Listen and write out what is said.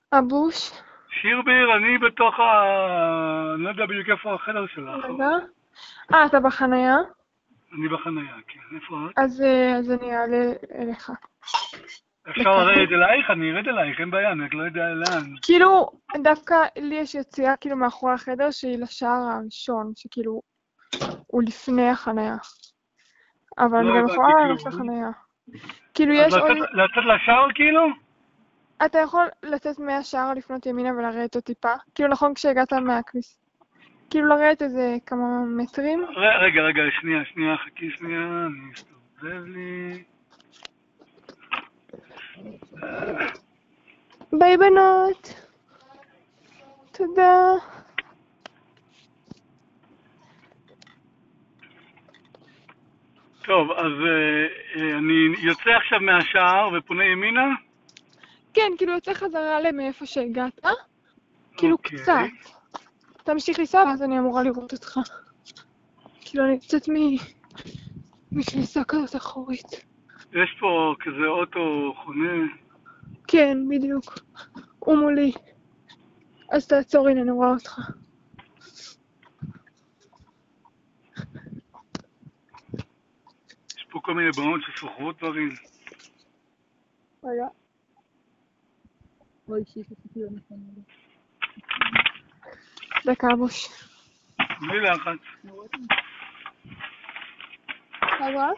אבוש. שירביר, אני בתוך אני לא יודע בדיוק איפה החדר שלך. רגע. אתה בחנייה? אני בחנייה, כן. איפה את? אז אני אעלה אליך. אפשר לרדת אלייך? אני ארד אלייך, אין בעיה, אני רק לא יודע לאן. כאילו, דווקא לי יש יציאה כאילו מאחורי החדר שהיא לשער הראשון, שכאילו הוא לפני החנייה. אבל אני לא גם הבנתי יכולה לעלות כלום. לחנייה. כאילו אז יש עוד... לצאת לשער כאילו? אתה יכול לצאת מהשער לפנות ימינה ולרדת עוד טיפה? כאילו נכון כשהגעת מהכניס. כאילו לרדת איזה כמה מטרים? רגע, שנייה, חכי שנייה, אני אסתובב לי. ביי בנות. תודה. טוב, אז אני יוצא עכשיו מהשער ופונה ימינה? כן, כאילו יוצא חזרה למאיפה שהגעת. כאילו אוקיי. קצת. תמשיך לנסוע ואז אני אמורה לראות אותך. כאילו אני יוצאת מכניסה כזאת אחורית. יש פה כזה אוטו חונה. כן, בדיוק. הוא מולי. אז תעצור, הנה, אני רואה אותך. יש פה כל מיני בנות שסוחבות דברים. רגע. אוי, שיפי לא נכונה. דקה, בוש. בלי לחץ. רגע.